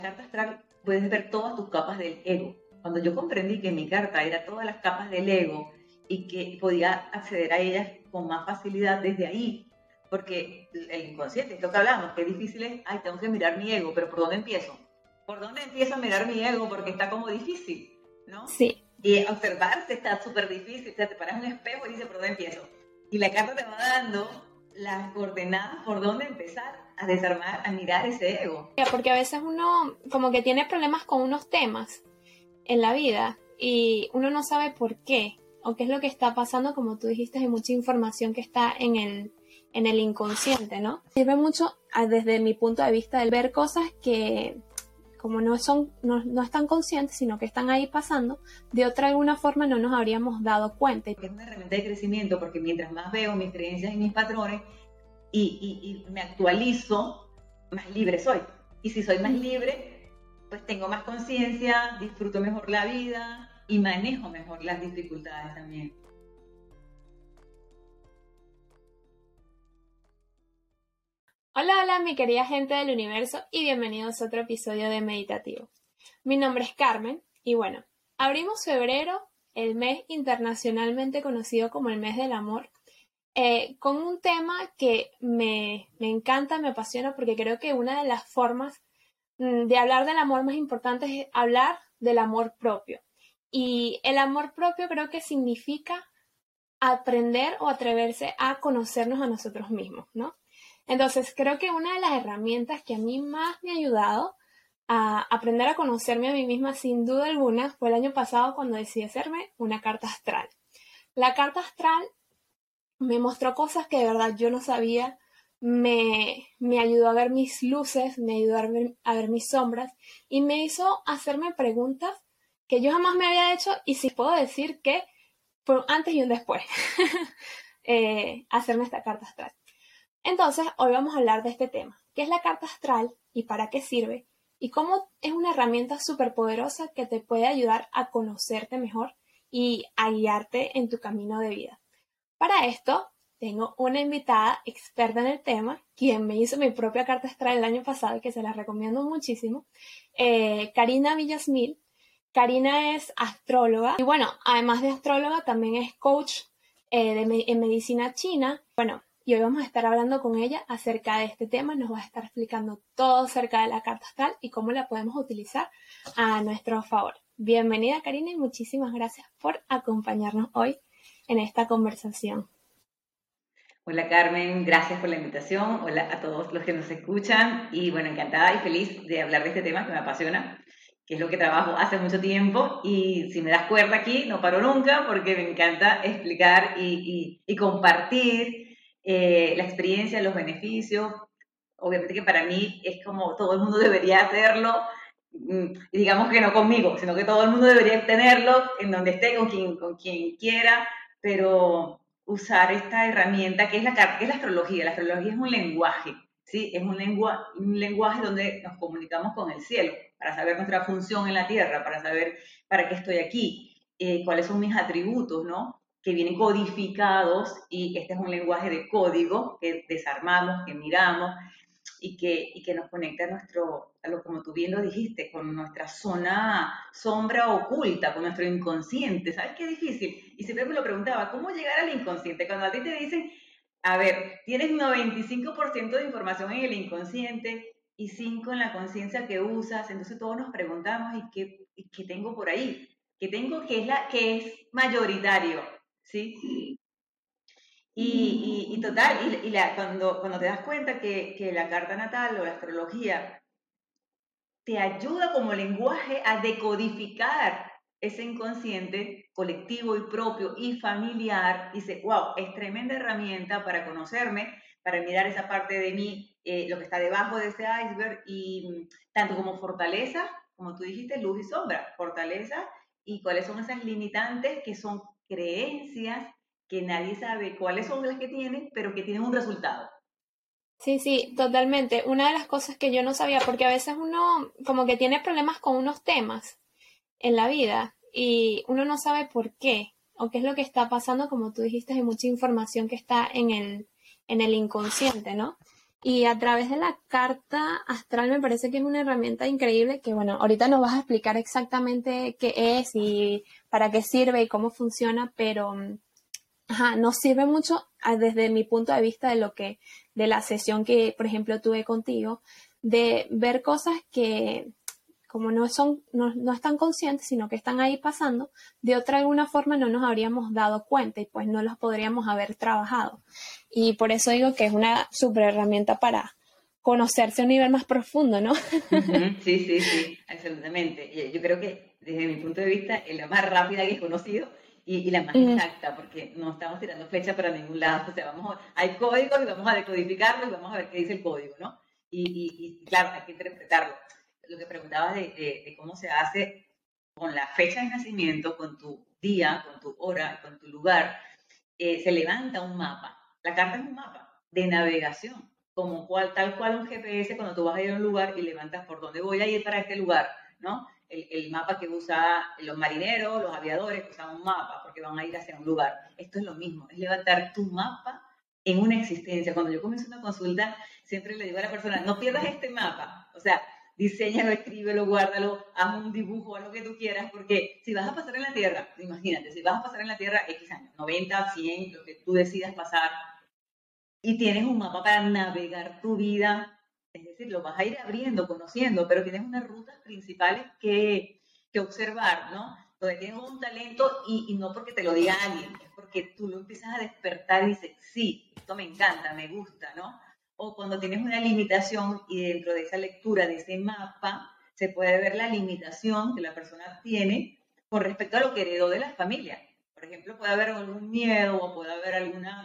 Carta astral puedes ver todas tus capas del ego. Cuando yo comprendí que mi carta era todas las capas del ego y que podía acceder a ellas con más facilidad desde ahí, porque el inconsciente, es lo que hablamos, que difícil es, ay, tengo que mirar mi ego, pero ¿por dónde empiezo? ¿Por dónde empiezo a mirar mi ego? Porque está como difícil, ¿no? Sí. Y observarse está súper difícil, o sea, te paras en un espejo y dices, ¿por dónde empiezo? Y la carta te va dando las coordenadas por dónde empezar a desarmar, a mirar ese ego. Porque a veces uno como que tiene problemas con unos temas en la vida y uno no sabe por qué o qué es lo que está pasando. Como tú dijiste, hay mucha información que está en el inconsciente, ¿no? Sirve mucho desde mi punto de vista el ver cosas que como no están conscientes, sino que están ahí pasando, de otra alguna forma no nos habríamos dado cuenta. Es una herramienta de crecimiento porque mientras más veo mis creencias y mis patrones y me actualizo, más libre soy. Y si soy más libre, pues tengo más conciencia, disfruto mejor la vida y manejo mejor las dificultades también. Hola, hola, mi querida gente del universo y bienvenidos a otro episodio de Meditativo. Mi nombre es Carmen y bueno, abrimos febrero, el mes internacionalmente conocido como el mes del amor, con un tema que me encanta, me apasiona porque creo que una de las formas de hablar del amor más importantes es hablar del amor propio. Y el amor propio creo que significa aprender o atreverse a conocernos a nosotros mismos, ¿no? Entonces, creo que una de las herramientas que a mí más me ha ayudado a aprender a conocerme a mí misma, sin duda alguna, fue el año pasado cuando decidí hacerme una carta astral. La carta astral me mostró cosas que de verdad yo no sabía, me ayudó a ver mis luces, me ayudó a ver mis sombras y me hizo hacerme preguntas que yo jamás me había hecho y sí puedo decir que fue un antes y un después hacerme esta carta astral. Entonces, hoy vamos a hablar de este tema, qué es la carta astral y para qué sirve, y cómo es una herramienta súper poderosa que te puede ayudar a conocerte mejor y a guiarte en tu camino de vida. Para esto, tengo una invitada experta en el tema, quien me hizo mi propia carta astral el año pasado y que se la recomiendo muchísimo, Karina Villasmil. Karina es astróloga y bueno, además de astróloga, también es coach en medicina china. Bueno, y hoy vamos a estar hablando con ella acerca de este tema. Nos va a estar explicando todo acerca de la carta astral y cómo la podemos utilizar a nuestro favor. Bienvenida, Karina, y muchísimas gracias por acompañarnos hoy en esta conversación. Hola Carmen, gracias por la invitación. Hola a todos los que nos escuchan y bueno, encantada y feliz de hablar de este tema que me apasiona, que es lo que trabajo hace mucho tiempo y si me das cuerda aquí no paro nunca porque me encanta explicar y compartir la experiencia, los beneficios. Obviamente que para mí es como todo el mundo debería hacerlo, y digamos que no conmigo, sino que todo el mundo debería tenerlo en donde esté, con quien quiera, pero usar esta herramienta que es que es la astrología. La astrología es un lenguaje, ¿sí? Es un lenguaje donde nos comunicamos con el cielo para saber nuestra función en la tierra, para saber para qué estoy aquí, cuáles son mis atributos, ¿no? Que vienen codificados y este es un lenguaje de código que desarmamos, que miramos y que nos conecta como tú bien lo dijiste, con nuestra zona sombra oculta, con nuestro inconsciente. ¿Sabes qué difícil? Y siempre me lo preguntaba, ¿cómo llegar al inconsciente? Cuando a ti te dicen, a ver, tienes 95% de información en el inconsciente y 5% en la conciencia que usas, entonces todos nos preguntamos, ¿y qué tengo por ahí? ¿Qué tengo que es mayoritario? ¿Sí? Y total, cuando te das cuenta que la carta natal o la astrología te ayuda como lenguaje a decodificar ese inconsciente colectivo y propio y familiar, dice, wow, es tremenda herramienta para conocerme, para mirar esa parte de mí, lo que está debajo de ese iceberg, y tanto como fortaleza, como tú dijiste, luz y sombra, fortaleza, y cuáles son esas limitantes que son creencias que nadie sabe cuáles son las que tienen, pero que tienen un resultado. Sí, sí, totalmente. Una de las cosas que yo no sabía, porque a veces uno como que tiene problemas con unos temas en la vida y uno no sabe por qué o qué es lo que está pasando, como tú dijiste, hay mucha información que está en el inconsciente, ¿no? Y a través de la carta astral me parece que es una herramienta increíble que, bueno, ahorita nos vas a explicar exactamente qué es y para qué sirve y cómo funciona, pero ajá, nos sirve mucho desde mi punto de vista de la sesión que, por ejemplo, tuve contigo, de ver cosas que como no están conscientes, sino que están ahí pasando, de otra alguna forma no nos habríamos dado cuenta y pues no los podríamos haber trabajado. Y por eso digo que es una super herramienta para conocerse a un nivel más profundo, ¿no? Ujú, sí, sí, sí, absolutamente. Yo creo que desde mi punto de vista es la más rápida que he conocido y la más Mm, exacta, porque no estamos tirando flechas para ningún lado. O sea, hay códigos y vamos a decodificarlo y vamos a ver qué dice el código, ¿no? Y claro, hay que interpretarlo. Lo que preguntabas de cómo se hace con la fecha de nacimiento, con tu día, con tu hora, con tu lugar, se levanta un mapa. La carta es un mapa de navegación, tal cual un GPS cuando tú vas a ir a un lugar y levantas por dónde voy a ir para este lugar, ¿no? El mapa que usan los marineros, los aviadores, que usan un mapa porque van a ir hacia un lugar. Esto es lo mismo, es levantar tu mapa en una existencia. Cuando yo comienzo una consulta, siempre le digo a la persona, no pierdas este mapa. O sea, diseñalo, escríbelo, guárdalo, haz un dibujo, haz lo que tú quieras, porque si vas a pasar en la Tierra, imagínate, si vas a pasar en la Tierra X años, 90, 100, lo que tú decidas pasar, y tienes un mapa para navegar tu vida, es decir, lo vas a ir abriendo, conociendo, pero tienes unas rutas principales que observar, ¿no? Donde tienes un talento y no porque te lo diga alguien, es porque tú lo empiezas a despertar y dices, sí, esto me encanta, me gusta, ¿no? O cuando tienes una limitación y dentro de esa lectura de ese mapa se puede ver la limitación que la persona tiene con respecto a lo que heredó de la familia. Por ejemplo, puede haber algún miedo o puede haber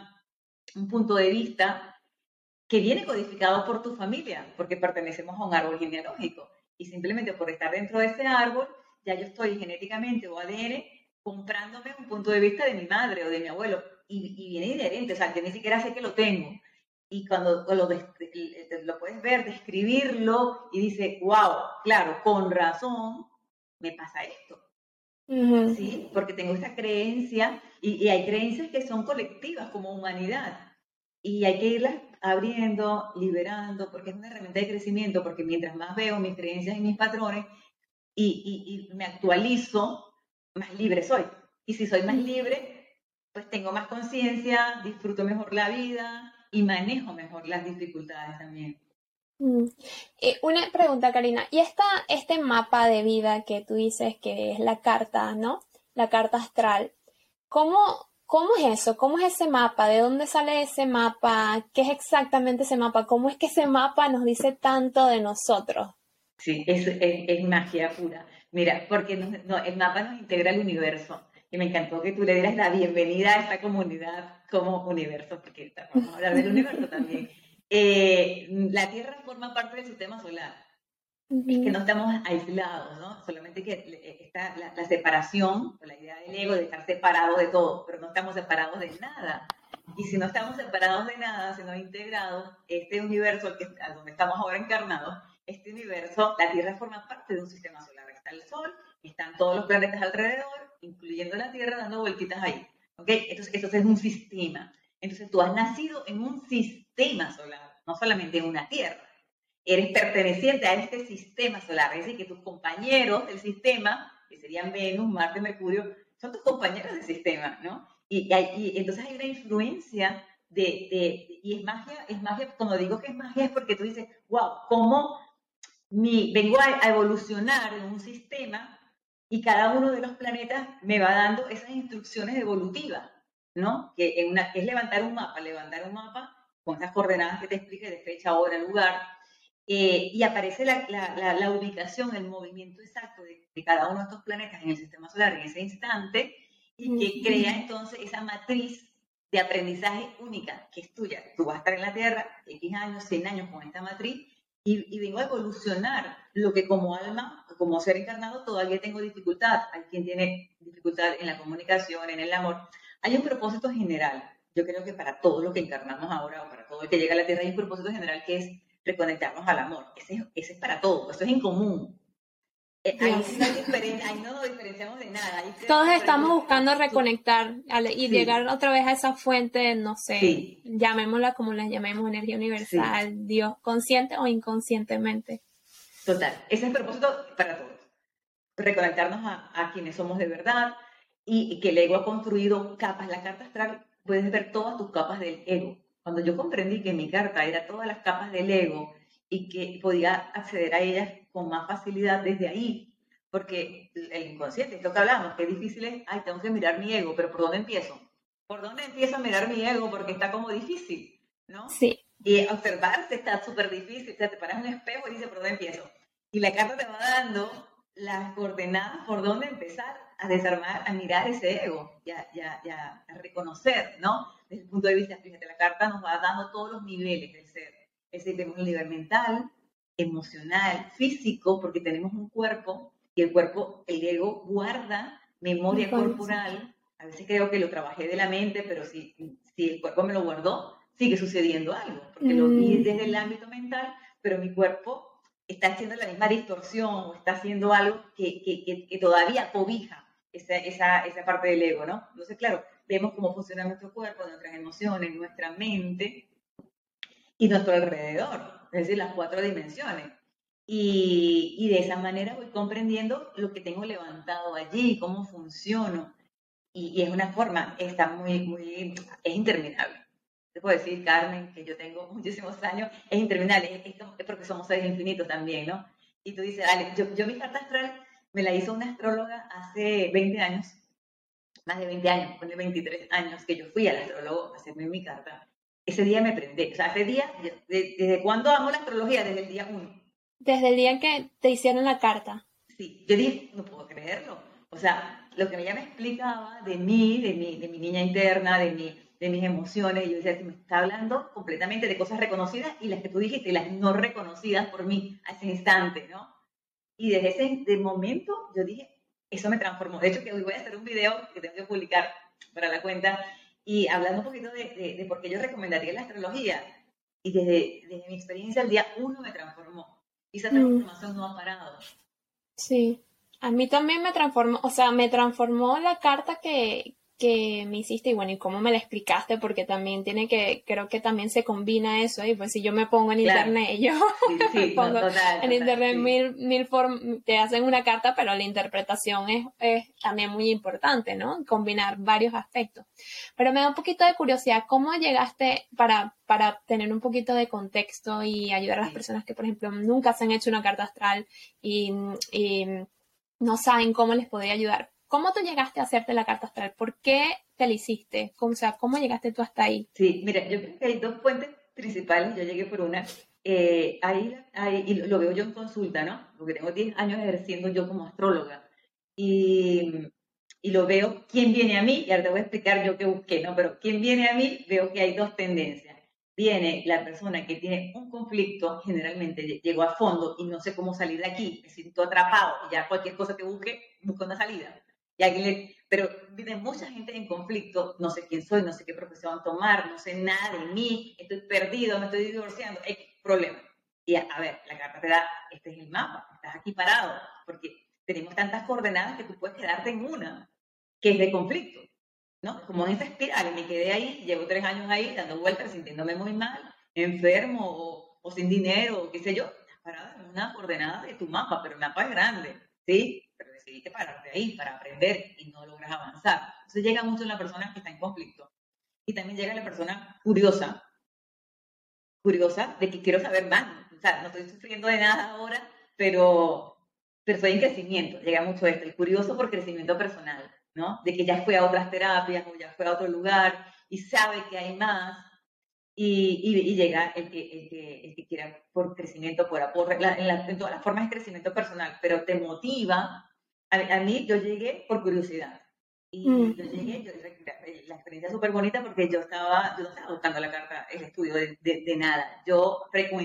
un punto de vista que viene codificado por tu familia, porque pertenecemos a un árbol genealógico. Y simplemente por estar dentro de ese árbol, ya yo estoy genéticamente o ADN comprándome un punto de vista de mi madre o de mi abuelo. Y viene inherente, o sea, que ni siquiera sé que lo tengo. Y cuando lo puedes ver, describirlo, y dice, wow, claro, con razón me pasa esto. ujú. Sí, porque tengo esta creencia y hay creencias que son colectivas como humanidad y hay que irlas abriendo, liberando, porque es una herramienta de crecimiento, porque mientras más veo mis creencias y mis patrones y me actualizo, más libre soy. Y si soy más libre, pues tengo más conciencia, disfruto mejor la vida y manejo mejor las dificultades también. Mm. Una pregunta, Karina. ¿Y este mapa de vida que tú dices que es la carta, ¿no? La carta astral. ¿Cómo, cómo es eso? ¿Cómo es ese mapa? ¿De dónde sale ese mapa? ¿Qué es exactamente ese mapa? ¿Cómo es que ese mapa nos dice tanto de nosotros? Sí, es magia pura. Mira, porque el mapa nos integra al universo. Y me encantó que tú le dieras la bienvenida a esta comunidad como universo, porque vamos a hablar del universo también. La Tierra forma parte del sistema solar. Es que Ujú, no estamos aislados, ¿no? Solamente que está la separación, o la idea del ego de estar separados de todo, pero no estamos separados de nada. Y si no estamos separados de nada, sino integrados, este universo a donde estamos ahora encarnados, este universo, la Tierra forma parte de un sistema solar. Está el Sol, están todos los planetas alrededor, incluyendo la Tierra, dando vueltitas ahí. ¿Ok? Entonces es un sistema. Entonces tú has nacido en un sistema solar, no solamente en una Tierra. Eres perteneciente a este sistema solar, es decir, que tus compañeros del sistema, que serían Venus, Marte, Mercurio, son tus compañeros del sistema, ¿no? Y entonces hay una influencia y es magia, cuando digo que es magia es porque tú dices, wow, ¿cómo vengo a evolucionar en un sistema y cada uno de los planetas me va dando esas instrucciones evolutivas, ¿no? Que es levantar un mapa con esas coordenadas que te expliqué de fecha, hora, lugar, y aparece la ubicación, el movimiento exacto de cada uno de estos planetas en el sistema solar en ese instante y que ujú, crea entonces esa matriz de aprendizaje única que es tuya. Tú vas a estar en la Tierra X años, 100 años con esta matriz y vengo a evolucionar lo que como alma, como ser encarnado, todavía tengo dificultad. Hay quien tiene dificultad en la comunicación, en el amor. Hay un propósito general. Yo creo que para todo lo que encarnamos ahora o para todo el que llega a la Tierra hay un propósito general que es reconectarnos al amor. Ese es para todo, eso es en común. Ahí Dios. sí no hay diferencia, ahí no nos diferenciamos de nada. Ahí Todos por estamos ejemplo, buscando reconectar y sí, llegar otra vez a esa fuente, no sé, sí, llamémosla como la llamemos, energía sí, universal, Dios, consciente o inconscientemente. total. Ese es el propósito para todos. Reconectarnos a quienes somos de verdad y que el ego ha construido capas. La carta astral, puedes ver todas tus capas del ego. Cuando yo comprendí que mi carta era todas las capas del ego y que podía acceder a ellas con más facilidad desde ahí, porque el inconsciente, esto que hablamos, que difícil es, ay, tengo que mirar mi ego, pero ¿por dónde empiezo? ¿Por dónde empiezo a mirar mi ego? Porque está como difícil, ¿no? Sí, Y observarse está súper difícil, o sea, te paras en un espejo y dices, ¿por dónde empiezo? Y la carta te va dando las coordenadas por dónde empezar a desarmar, a mirar ese ego a reconocer, ¿no? Desde el punto de vista, fíjate, la carta nos va dando todos los niveles del ser. Es decir, tenemos el nivel mental, emocional, físico, porque tenemos un cuerpo y el cuerpo, el ego, guarda memoria información. corporal. A veces creo que lo trabajé de la mente, pero si el cuerpo me lo guardó, sigue sucediendo algo, porque lo vi Mm, desde el ámbito mental, pero mi cuerpo está haciendo la misma distorsión o está haciendo algo que todavía cobija esa parte del ego, ¿no? Entonces, claro, vemos cómo funciona nuestro cuerpo, nuestras emociones, nuestra mente y nuestro alrededor, es decir, las cuatro dimensiones. Y de esa manera voy comprendiendo lo que tengo levantado allí, cómo funciono. Y es una forma, está es interminable. Te puedo decir, Carmen, que yo tengo muchísimos años, es interminable, es porque somos seres infinitos también, ¿no? Y tú dices, dale, yo mi carta astral me la hizo una astróloga hace 20 años, más de 20 años, pone 23 años que yo fui al astrólogo a hacerme mi carta. Ese día me prendí, o sea, ese día, ¿desde cuándo amo la astrología? Desde el día uno. desde el día en que te hicieron la carta. Sí, yo dije, no puedo creerlo. O sea, lo que ella me explicaba de mí, de mi niña interna, de mis emociones, y yo decía, me está hablando completamente de cosas reconocidas y las que tú dijiste, y las no reconocidas por mí a ese instante, ¿no? Y desde ese momento yo dije, eso me transformó. De hecho, que hoy voy a hacer un video que tengo que publicar para la cuenta y hablando un poquito de por qué yo recomendaría la astrología. Y desde mi experiencia, el día uno me transformó. Y esa Mm, transformación no ha parado. sí, a mí también me transformó, o sea, me transformó la carta que me hiciste y bueno, y cómo me la explicaste, porque también tiene que, creo que también se combina eso, y pues si yo me pongo en Claro, internet, yo sí, me sí, no, pongo total, en total, internet sí. te hacen una carta, pero la interpretación es también muy importante, ¿no? Combinar varios aspectos. Pero me da un poquito de curiosidad, ¿cómo llegaste para tener un poquito de contexto y ayudar a las Sí. personas que, por ejemplo, nunca se han hecho una carta astral y no saben cómo les podría ayudar? ¿Cómo tú llegaste a hacerte la carta astral? ¿Por qué te la hiciste? O sea, ¿cómo llegaste tú hasta ahí? Sí, mira, yo creo que hay dos fuentes principales, yo llegué por una, y lo veo yo en consulta, ¿no? Porque tengo 10 años ejerciendo yo como astróloga, y, y lo veo, ¿quién viene a mí? Y ahora te voy a explicar yo qué busqué, ¿no? Pero ¿quién viene a mí? Veo que hay dos tendencias. Viene la persona que tiene un conflicto, generalmente llegó a fondo y no sé cómo salir de aquí, me siento atrapado y ya cualquier cosa que busque, busco una salida. Y pero vive mucha gente en conflicto, no sé quién soy, no sé qué profesión tomar, no sé nada de mí, estoy perdido, me estoy divorciando, hay problema. Y a ver, la carta te da, este es el mapa, estás aquí parado, porque tenemos tantas coordenadas que tú puedes quedarte en una, que es de conflicto, ¿no? Como en esa espiral, y me quedé ahí, llevo 3 años ahí dando vueltas, sintiéndome muy mal, enfermo o sin dinero, o qué sé yo, estás parada en una coordenada de tu mapa, pero el mapa es grande, ¿sí? Pero decidiste pararte ahí para aprender y no logras avanzar. Entonces llega mucho la persona que está en conflicto y también llega la persona curiosa, curiosa de que quiero saber más. O sea, no estoy sufriendo de nada ahora, pero estoy en crecimiento. Llega mucho esto, el curioso por crecimiento personal, ¿no? De que ya fue a otras terapias o ya fue a otro lugar y sabe que hay más. Y llega el que quiera por crecimiento, en todas las formas de crecimiento personal, pero te motiva. A mí yo llegué por curiosidad. Mm, Y yo llegué, la experiencia es súper bonita porque yo no estaba buscando la carta, el estudio de nada. Yo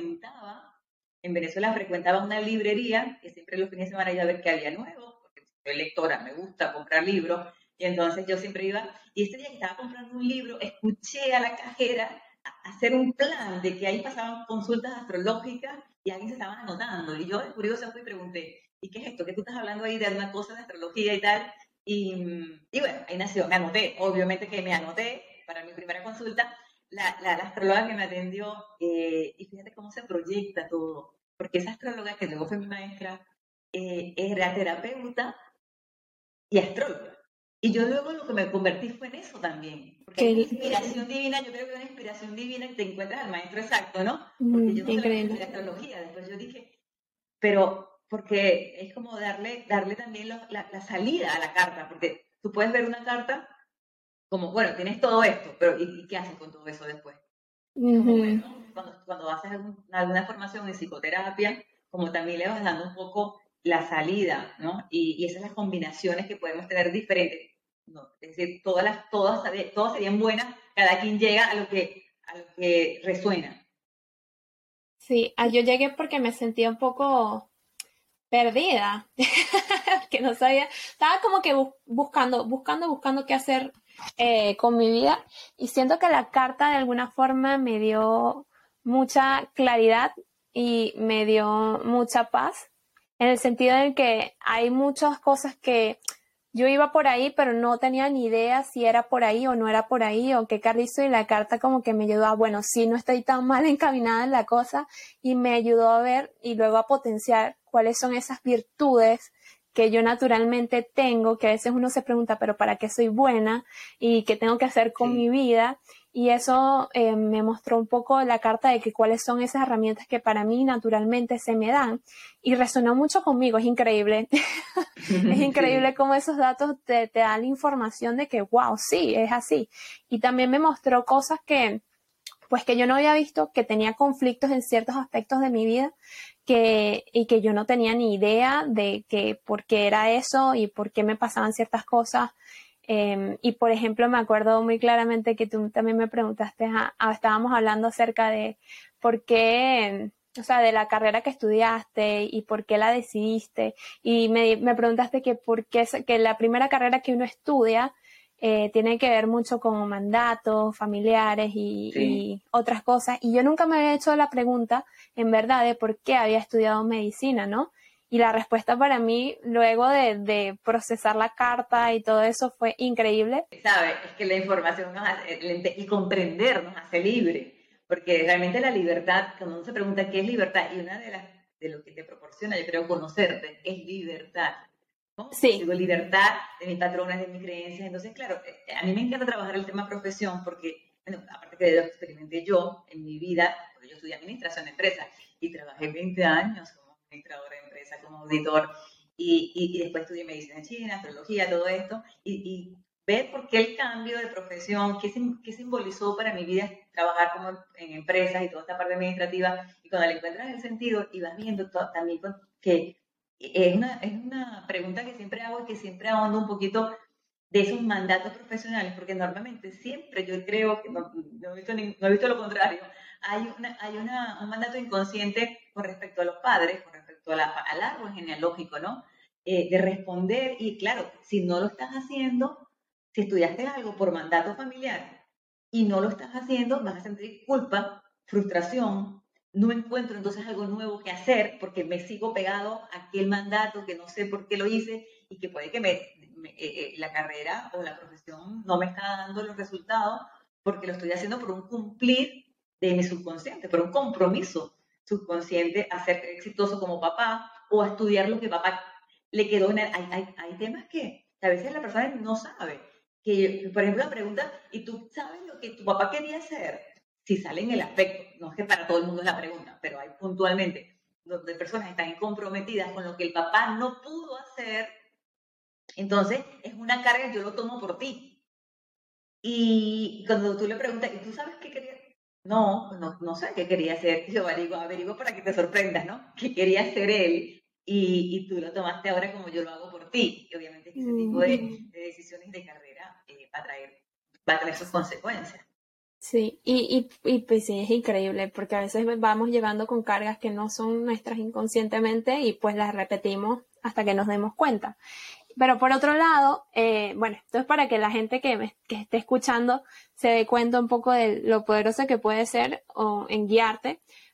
en Venezuela frecuentaba una librería, que siempre los fines de semana iba a ver qué había nuevo, porque soy lectora, me gusta comprar libros, y entonces yo siempre iba, y ese día que estaba comprando un libro, escuché a la cajera hacer un plan de que ahí pasaban consultas astrológicas y alguien se estaban anotando. Y yo, de curiosa, fui y pregunté, ¿y qué es esto? ¿Qué tú estás hablando ahí de alguna cosa de astrología y tal? Y bueno, ahí nació, me anoté, obviamente que me anoté para mi primera consulta, la astróloga que me atendió, y fíjate cómo se proyecta todo, porque esa astróloga que luego fue mi maestra, era terapeuta y astróloga. Y yo luego lo que me convertí fue en eso también, porque hay una Qué, inspiración divina, yo creo que una inspiración divina que te encuentras al maestro exacto, ¿no? Porque yo no solamente increíble. estudié astrología, después yo dije, pero porque es como darle también la salida a la carta, porque tú puedes ver una carta como, bueno, tienes todo esto, pero ¿y qué haces con todo eso después? Es como, Ujú. bueno, cuando haces alguna formación en psicoterapia, como también le vas dando un poco la salida, ¿no? Y esas son las combinaciones que podemos tener diferentes, ¿no? Es decir, todas serían buenas, cada quien llega a lo que resuena. Sí, yo llegué porque me sentía un poco perdida, que no sabía, estaba como que buscando qué hacer con mi vida y siento que la carta de alguna forma me dio mucha claridad y me dio mucha paz en el sentido en que hay muchas cosas que yo iba por ahí, pero no tenía ni idea si era por ahí o no era por ahí o qué carrizo y la carta como que me ayudó a, bueno, sí, no estoy tan mal encaminada en la cosa y me ayudó a ver y luego a potenciar cuáles son esas virtudes que yo naturalmente tengo, que a veces uno se pregunta, pero ¿para qué soy buena? ¿Y qué tengo que hacer con mi Sí, vida? Y eso me mostró un poco la carta de que cuáles son esas herramientas que para mí naturalmente se me dan. Y resonó mucho conmigo, es increíble. Es increíble sí, cómo esos datos te dan la información de que, wow, sí, es así. Y también me mostró cosas pues que yo no había visto, que tenía conflictos en ciertos aspectos de mi vida y que yo no tenía ni idea de que por qué era eso y por qué me pasaban ciertas cosas. Y por ejemplo, me acuerdo muy claramente que tú también me preguntaste, estábamos hablando acerca de por qué, o sea, de la carrera que estudiaste y por qué la decidiste. Y me preguntaste que por qué que la primera carrera que uno estudia tiene que ver mucho con mandatos familiares sí. y otras cosas. Y yo nunca me había hecho la pregunta, en verdad, de por qué había estudiado medicina, ¿no? Y la respuesta para mí, luego de procesar la carta y todo eso, fue increíble. ¿Sabe? Es que la información y comprender nos hace libre, porque realmente la libertad, cuando uno se pregunta qué es libertad, y una de lo que te proporciona, yo creo, conocerte, es libertad. ¿Cómo Sí, consigo libertad de mis patrones, de mis creencias? Entonces, claro, a mí me encanta trabajar el tema profesión porque, bueno, aparte que lo experimenté yo en mi vida, porque yo estudié administración de empresas y trabajé 20 años como administradora de empresas, como auditor, y después estudié medicina china, astrología, todo esto, y ver por qué el cambio de profesión, qué simbolizó para mi vida trabajar como en empresas y toda esta parte administrativa, y cuando le encuentras el sentido y vas viendo también que es una pregunta que siempre hago y que siempre ahondo un poquito de esos mandatos profesionales, porque normalmente siempre yo creo que no he visto lo contrario, un mandato inconsciente con respecto a los padres, con respecto al árbol genealógico, ¿no? De responder, y claro, si no lo estás haciendo, si estudiaste algo por mandato familiar y no lo estás haciendo, vas a sentir culpa, frustración, no encuentro entonces algo nuevo que hacer porque me sigo pegado a aquel mandato que no sé por qué lo hice y que puede que la carrera o la profesión no me está dando los resultados porque lo estoy haciendo por un cumplir de mi subconsciente, por un compromiso subconsciente a ser exitoso como papá o a estudiar lo que papá le quedó hay temas que a veces la persona no sabe. Que, por ejemplo, la pregunta, ¿y tú sabes lo que tu papá quería hacer? Si sale en el aspecto, no es que para todo el mundo es la pregunta, pero hay puntualmente donde personas están comprometidas con lo que el papá no pudo hacer, entonces es una carga, yo lo tomo por ti. Y cuando tú le preguntas, ¿y tú sabes qué quería? No sé qué quería hacer. Yo averiguo para que te sorprendas, ¿no? ¿Qué quería hacer él? Y tú lo tomaste ahora como yo lo hago por ti. Y obviamente que ese tipo mm, de decisiones de carrera va a tener sus consecuencias. sí, y pues sí, es increíble porque a veces vamos llevando con cargas que no son nuestras inconscientemente y pues las repetimos hasta que nos demos cuenta. Pero por otro lado, bueno, esto es para que la gente que esté escuchando se dé cuenta un poco de lo poderoso que puede ser en guiarte.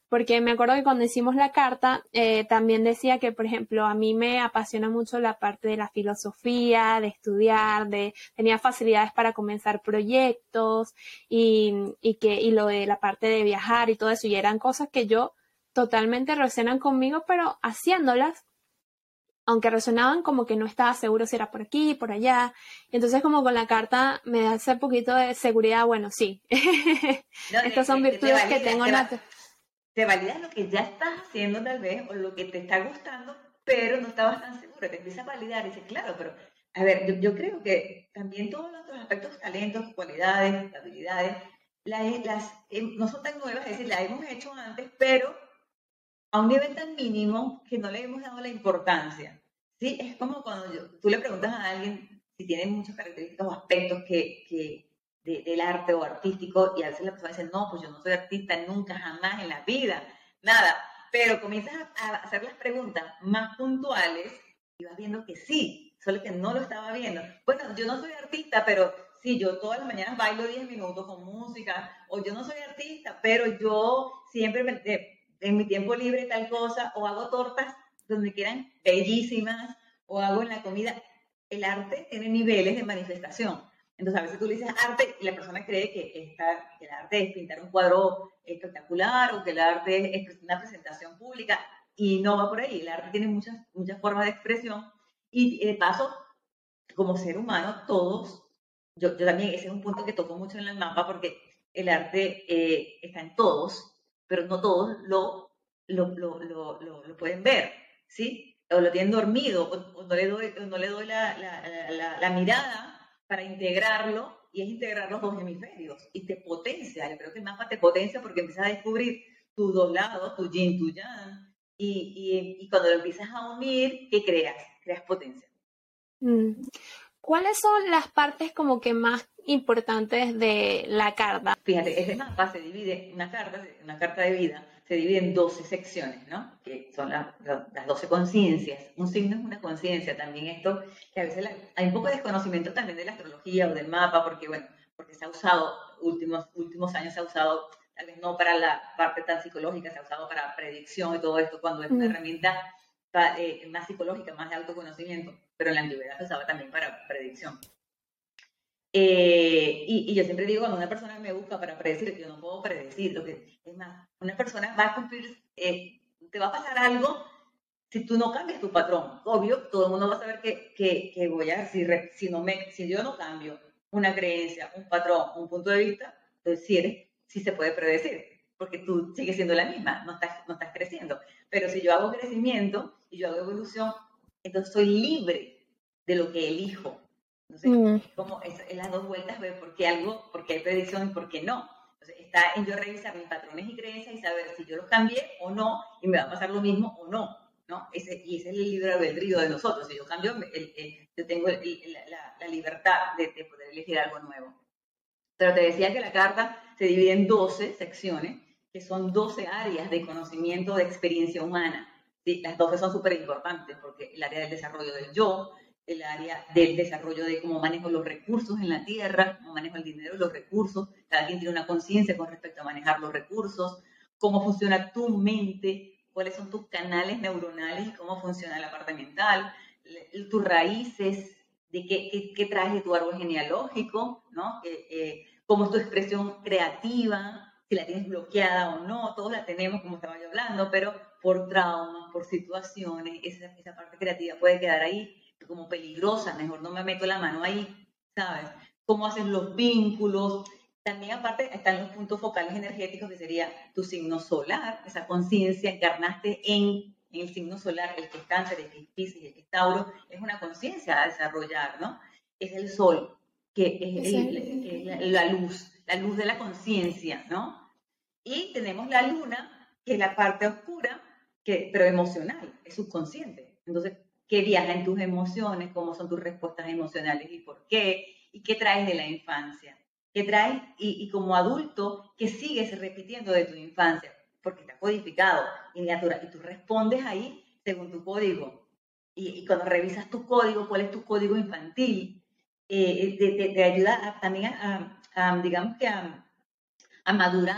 porque me acuerdo que cuando hicimos la carta, también decía que, por ejemplo, a mí me apasiona mucho la parte de la filosofía, de estudiar, tenía facilidades para comenzar proyectos y lo de la parte de viajar y todo eso, y eran cosas que yo totalmente resonan conmigo, pero haciéndolas, aunque resonaban, como que no estaba seguro si era por aquí, por allá. Entonces, como con la carta me da ese poquito de seguridad, bueno, sí. No, Estas son virtudes que tengo te validas lo que ya estás haciendo tal vez, o lo que te está gustando, pero no estabas tan seguro. Te empieza a validar y dices, claro, pero a ver, yo creo que también todos los otros aspectos, talentos, cualidades, habilidades, no son tan nuevas, es decir, las hemos hecho antes, pero a un nivel tan mínimo que no le hemos dado la importancia. ¿Sí? Es como cuando tú le preguntas a alguien si tiene muchas características o aspectos del arte o artístico, y a veces la persona dice, no, pues yo no soy artista nunca, jamás en la vida, nada. Pero comienzas a hacer las preguntas más puntuales y vas viendo que sí, solo que no lo estaba viendo. Bueno, yo no soy artista, pero sí, yo todas las mañanas bailo 10 minutos con música, o yo no soy artista, pero yo siempre en mi tiempo libre tal cosa, o hago tortas donde quieran bellísimas, o hago en la comida. El arte tiene niveles de manifestación. Entonces, a veces tú le dices arte y la persona cree que el arte es pintar un cuadro espectacular o que el arte es una presentación pública, y no va por ahí. El arte tiene muchas formas de expresión, y de paso, como ser humano, todos, yo también, ese es un punto que toco mucho en el mapa, porque el arte está en todos, pero no todos lo pueden ver, ¿sí? O lo tienen dormido, o no le doy la mirada para integrarlo, y es integrar los dos hemisferios, y te potencia. Yo creo que el mapa te potencia porque empiezas a descubrir tus dos lados, tu yin, tu yang, y cuando lo empiezas a unir, ¿qué creas? Creas potencia. ¿Cuáles son las partes como que más importantes de la carta? Fíjate, ese mapa se divide, una carta de vida, se divide en 12 secciones, ¿no? Que son las 12 conciencias. Un signo es una conciencia. También esto, que a veces hay un poco de desconocimiento también de la astrología o del mapa, porque bueno, porque se ha usado, últimos años se ha usado, tal vez no para la parte tan psicológica, se ha usado para predicción y todo esto, cuando es una herramienta más psicológica, más de autoconocimiento, pero en la antigüedad se usaba también para predicción. Y yo siempre digo, cuando una persona me busca para predecir, yo no puedo predecir. Es más, una persona va a cumplir, te va a pasar algo si tú no cambias tu patrón. Obvio, todo el mundo va a saber que voy a, si yo no cambio una creencia, un patrón, un punto de vista, entonces sí se puede predecir, porque tú sigues siendo la misma, no estás creciendo. Pero si yo hago crecimiento y yo hago evolución, entonces soy libre de lo que elijo. Entonces, como es las dos vueltas, ver por qué hay predicción y por qué no. Entonces, está en yo revisar mis patrones y creencias y saber si yo los cambié o no, y me va a pasar lo mismo o no, ¿no? Ese es el libre albedrío de nosotros. Si yo cambio, yo tengo la libertad de poder elegir algo nuevo. Pero te decía que la carta se divide en 12 secciones, que son 12 áreas de conocimiento, de experiencia humana. ¿Sí? Las 12 son súper importantes, porque el área del desarrollo del yo, el área del desarrollo de cómo manejo los recursos en la tierra, cómo manejo el dinero y los recursos. Cada quien tiene una conciencia con respecto a manejar los recursos, cómo funciona tu mente, cuáles son tus canales neuronales y cómo funciona la parte mental, tus raíces, de qué traes de tu árbol genealógico, ¿no? Cómo es tu expresión creativa, si la tienes bloqueada o no. Todos la tenemos, como estaba yo hablando, pero por traumas, por situaciones, esa parte creativa puede quedar ahí como peligrosa, mejor no me meto la mano ahí, ¿sabes? Cómo haces los vínculos. También aparte están los puntos focales energéticos, que sería tu signo solar, esa conciencia, encarnaste en el signo solar, el que es Cáncer, el que es Piscis, el que es Tauro, es una conciencia a desarrollar, ¿no? Es el sol, que es la luz de la conciencia, ¿no? Y tenemos la luna, que es la parte oscura, pero emocional, es subconsciente. Entonces, ¿qué viaja en tus emociones? ¿Cómo son tus respuestas emocionales y por qué? ¿Y qué traes de la infancia? ¿Qué traes y como adulto, qué sigues repitiendo de tu infancia? Porque está codificado y natural, y tú respondes ahí según tu código. Y cuando revisas tu código, ¿cuál es tu código infantil? Te ayuda también digamos que a madurar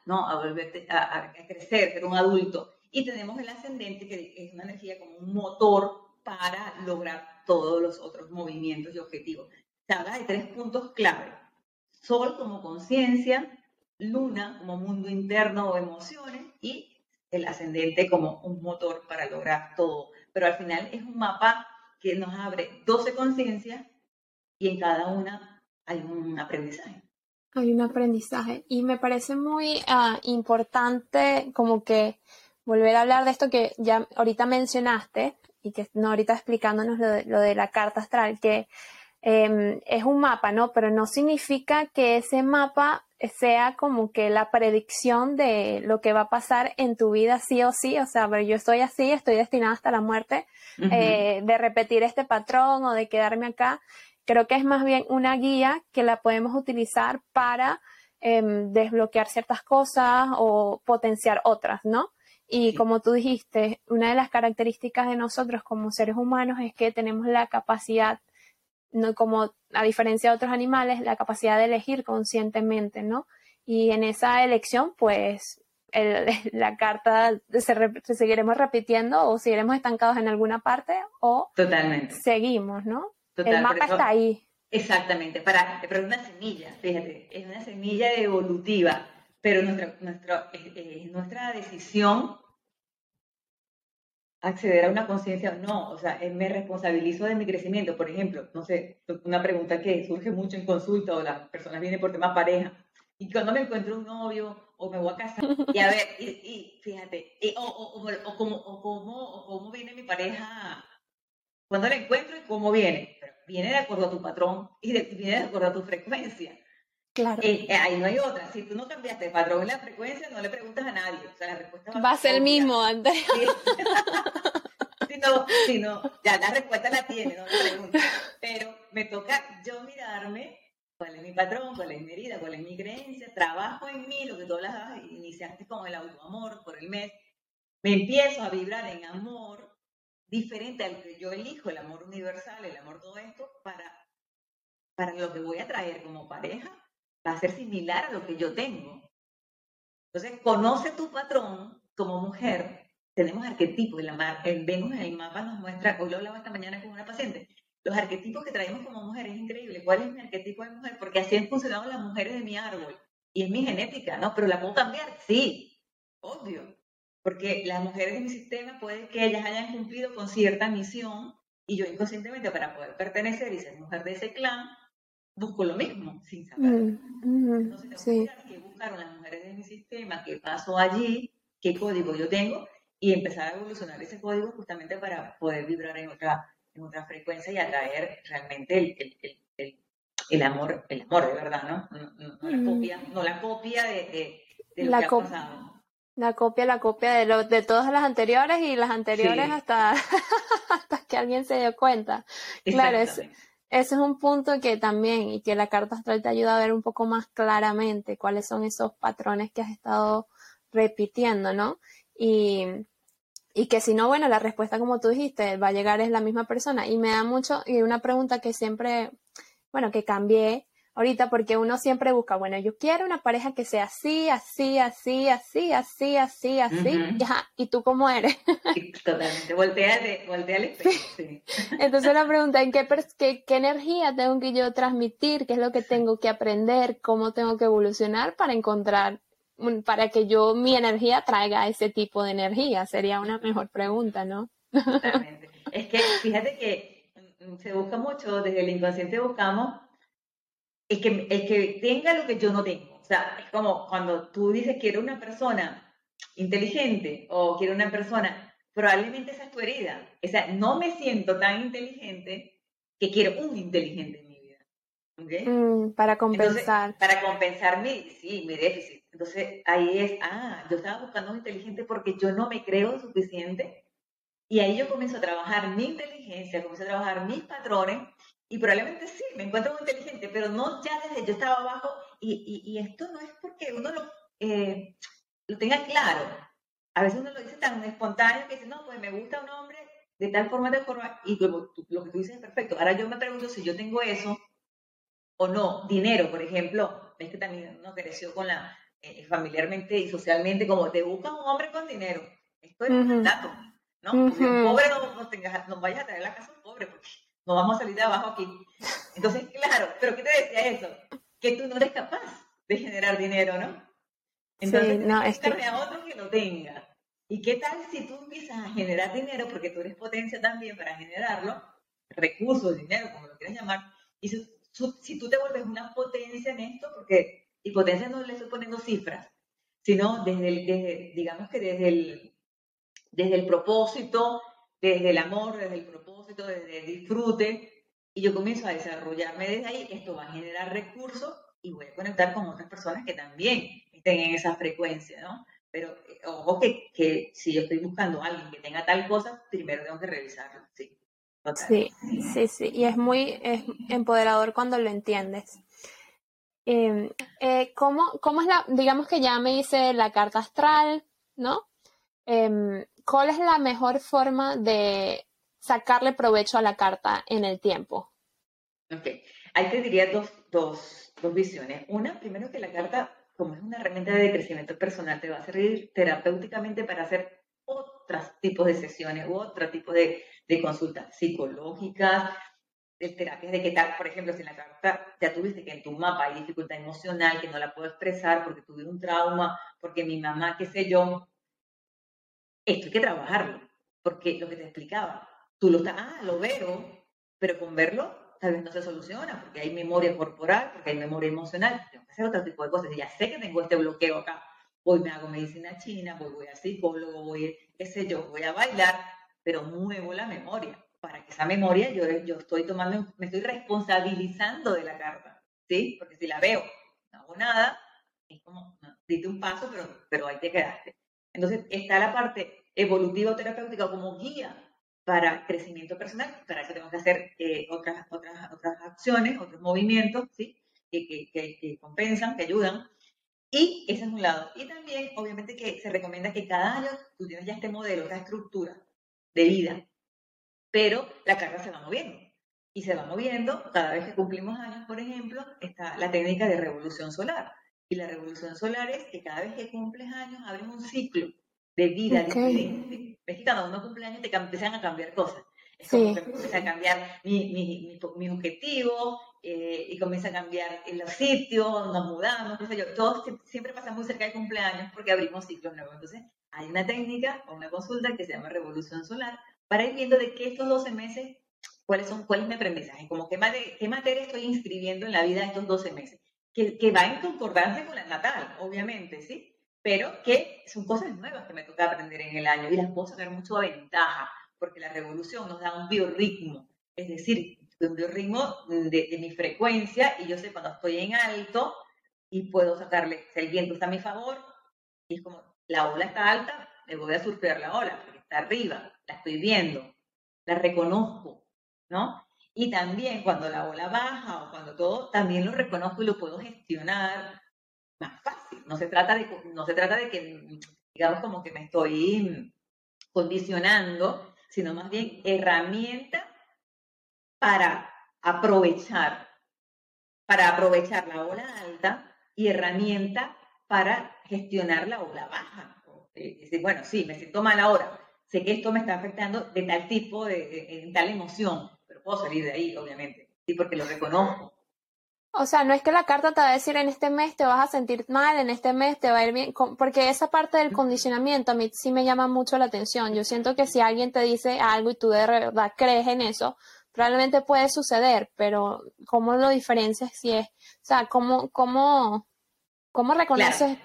¿no? A volverte a crecer, ser un adulto. Y tenemos el ascendente, que es una energía como un motor para lograr todos los otros movimientos y objetivos. Se habla de 3 puntos clave. Sol como conciencia, luna como mundo interno o emociones y el ascendente como un motor para lograr todo. Pero al final es un mapa que nos abre 12 conciencias y en cada una hay un aprendizaje. Hay un aprendizaje y me parece muy importante como que volver a hablar de esto que ya ahorita mencionaste y que no ahorita explicándonos lo de la carta astral, que es un mapa, ¿no? Pero no significa que ese mapa sea como que la predicción de lo que va a pasar en tu vida sí o sí. O sea, a ver, yo estoy así, estoy destinada hasta la muerte, de repetir este patrón o de quedarme acá. Creo que es más bien una guía que la podemos utilizar para desbloquear ciertas cosas o potenciar otras, ¿no? Y Sí. como tú dijiste, una de las características de nosotros como seres humanos es que tenemos la capacidad, no como a diferencia de otros animales, la capacidad de elegir conscientemente, ¿no? Y en esa elección, pues, la carta seguiremos repitiendo o seguiremos estancados en alguna parte o Totalmente. seguimos, ¿no? El Total, por mapa eso, está ahí. exactamente, pero es una semilla, fíjate, es una semilla evolutiva, pero nuestra decisión acceder a una conciencia o no, o sea, me responsabilizo de mi crecimiento, por ejemplo, no sé, una pregunta que surge mucho en consulta o las personas vienen por tema pareja, y cuando me encuentro un novio o me voy a casar, y a ver, y fíjate, o cómo viene mi pareja, cuando la encuentro y cómo viene, pero viene de acuerdo a tu patrón y viene de acuerdo a tu frecuencia. Claro. Ahí no hay otra. Si tú no cambiaste el patrón en la frecuencia, no le preguntas a nadie. O sea, la respuesta va a Va a ser ser el obvia. mismo, Andrea. ¿Sí? Si no, ya la respuesta la tiene, no le pregunto. Pero me toca yo mirarme cuál es mi patrón, cuál es mi herida, cuál es mi creencia. Trabajo en mí, lo que tú hablas, iniciaste con el autoamor por el mes. Me empiezo a vibrar en amor diferente al que yo elijo, el amor universal, el amor todo esto, para lo que voy a traer como pareja, va a ser similar a lo que yo tengo. Entonces, conoce tu patrón como mujer. Tenemos arquetipos, el Venus en el mapa nos muestra, hoy lo hablaba esta mañana con una paciente, los arquetipos que traemos como mujeres es increíble. ¿Cuál es mi arquetipo de mujer? Porque así han funcionado las mujeres de mi árbol. Y es mi genética, ¿no? Pero la puedo cambiar, sí, obvio. Porque las mujeres de mi sistema puede que ellas hayan cumplido con cierta misión y yo inconscientemente para poder pertenecer y ser mujer de ese clan, busco lo mismo, sin saberlo. Entonces tengo que Sí. mirar qué buscaron las mujeres de mi sistema, qué pasó allí, qué código yo tengo y empezar a evolucionar ese código justamente para poder vibrar en otra frecuencia y atraer realmente el amor de verdad, ¿no? No la copia de lo La, que ha co pasado. la copia de todas las anteriores y las anteriores Sí, hasta, hasta que alguien se dio cuenta. Claro, exactamente. ese es un punto que también, y que la carta astral te ayuda a ver un poco más claramente cuáles son esos patrones que has estado repitiendo, ¿no? Y que si no, bueno, la respuesta, como tú dijiste, va a llegar es la misma persona. Y me da mucho, y una pregunta que siempre, bueno, que cambié ahorita, porque uno siempre busca, bueno, yo quiero una pareja que sea así, así, así, así, así, así, así, y, ajá, ¿y tú cómo eres? Sí, totalmente. Voltea al espejo, sí. Entonces la pregunta, ¿qué energía tengo que yo transmitir? ¿Qué es lo que tengo que aprender? ¿Cómo tengo que evolucionar para encontrar, para que mi energía traiga ese tipo de energía? Sería una mejor pregunta, ¿no? Totalmente. Es que fíjate que se busca mucho, desde el inconsciente buscamos el que tenga lo que yo no tengo. O sea, es como cuando tú dices quiero una persona inteligente o quiero una persona, probablemente esa es tu herida. O sea, no me siento tan inteligente que quiero un inteligente en mi vida. ¿Ok? Para Entonces, compensar. para compensar mi déficit. Entonces, ahí yo estaba buscando un inteligente porque yo no me creo suficiente y ahí yo comienzo a trabajar mi inteligencia, comienzo a trabajar mis patrones y probablemente sí, me encuentro muy inteligente, pero no ya desde yo estaba abajo y esto no es porque uno lo tenga claro. A veces uno lo dice tan espontáneo que dice, no, pues me gusta un hombre de tal forma, y lo que tú dices es perfecto. Ahora yo me pregunto si yo tengo eso o no. Dinero, por ejemplo, es que también uno creció familiarmente y socialmente, como te buscas un hombre con dinero. Esto es un Ujú, mandato, ¿no? Porque un ujú. pobre no vayas a traer a la casa un pobre, porque no vamos a salir de abajo aquí. Entonces, claro, pero ¿qué te decía eso? Que tú no eres capaz de generar dinero, ¿no? Sí, Entonces tienes no, que es que buscarle a otro que lo tenga. ¿Y qué tal si tú empiezas a generar dinero, porque tú eres potencia también para generarlo, recursos, dinero, como lo quieras llamar, y si tú te vuelves una potencia en esto, porque, y potencia no le estoy poniendo cifras, sino digamos que desde el propósito, desde el amor, desde el propósito, desde el disfrute, y yo comienzo a desarrollarme desde ahí, esto va a generar recursos y voy a conectar con otras personas que también estén en esa frecuencia, ¿no? Pero ojo que si yo estoy buscando a alguien que tenga tal cosa, primero tengo que revisarlo, sí, total. sí, sí, sí, y es empoderador cuando lo entiendes. ¿Cómo es digamos que ya me hice la carta astral, ¿no? ¿Cuál es la mejor forma de sacarle provecho a la carta en el tiempo? Ok, ahí te diría dos visiones. Una, primero que la carta, como es una herramienta de crecimiento personal, te va a servir terapéuticamente para hacer otros tipos de sesiones u otro tipo de consultas psicológicas, de terapias de qué tal, por ejemplo, si en la carta ya tuviste que en tu mapa hay dificultad emocional, que no la puedo expresar porque tuve un trauma, porque mi mamá, qué sé yo, esto hay que trabajarlo, porque lo que te explicaba, tú lo veo, pero con verlo tal vez no se soluciona, porque hay memoria corporal, porque hay memoria emocional, tengo que hacer otro tipo de cosas, y ya sé que tengo este bloqueo acá, hoy me hago medicina china, voy al psicólogo, qué sé yo, voy a bailar, pero muevo la memoria, para que esa memoria yo me estoy responsabilizando de la carta, ¿sí? Porque si la veo, no hago nada, es como, no, diste un paso, pero ahí te quedaste. Entonces, está la parte evolutivo-terapéutica como guía para crecimiento personal. Para eso tengo que hacer otras acciones, otros movimientos, ¿sí? Que compensan, que ayudan. Y ese es un lado. Y también, obviamente, que se recomienda que cada año tú tienes ya este modelo, esta estructura de vida, pero la carga se va moviendo. Y se va moviendo, cada vez que cumplimos años, por ejemplo, está la técnica de revolución solar. Y la revolución solar es que cada vez que cumples años, abres un ciclo de vida Ok, diferente. Ves que cada uno cumple años te empiezan a cambiar cosas. Es como sí, que empieza a cambiar mis objetivos y comienza a cambiar los sitios, nos mudamos, qué sé yo. Todos siempre pasan muy cerca de cumpleaños porque abrimos ciclos nuevos. Entonces, hay una técnica o una consulta que se llama revolución solar para ir viendo de qué estos 12 meses, cuál es mi aprendizaje, como qué materia estoy inscribiendo en la vida estos 12 meses, que va en concordancia con la natal, obviamente, ¿sí? Pero que son cosas nuevas que me toca aprender en el año y las puedo sacar mucho a ventaja, porque la revolución nos da un biorritmo, es decir, un biorritmo de mi frecuencia y yo sé cuando estoy en alto y puedo sacarle, si el viento está a mi favor, y es como, la ola está alta, me voy a surfear la ola, porque está arriba, la estoy viendo, la reconozco, ¿no? Y también cuando la ola baja o cuando todo, también lo reconozco y lo puedo gestionar más fácil. No se trata de que, digamos, como que me estoy condicionando, sino más bien herramienta para aprovechar, para aprovechar la ola alta y herramienta para gestionar la ola baja. Decir, bueno, sí, me siento mal ahora, sé que esto me está afectando de tal tipo, en tal emoción, pero puedo salir de ahí, obviamente, sí, porque lo reconozco. o sea, no es que la carta te va a decir en este mes te vas a sentir mal, en este mes te va a ir bien, porque esa parte del condicionamiento a mí sí me llama mucho la atención. Yo siento que si alguien te dice algo y tú de verdad crees en eso, probablemente puede suceder, pero ¿cómo lo diferencias si es, o sea, cómo Claro, reconoces?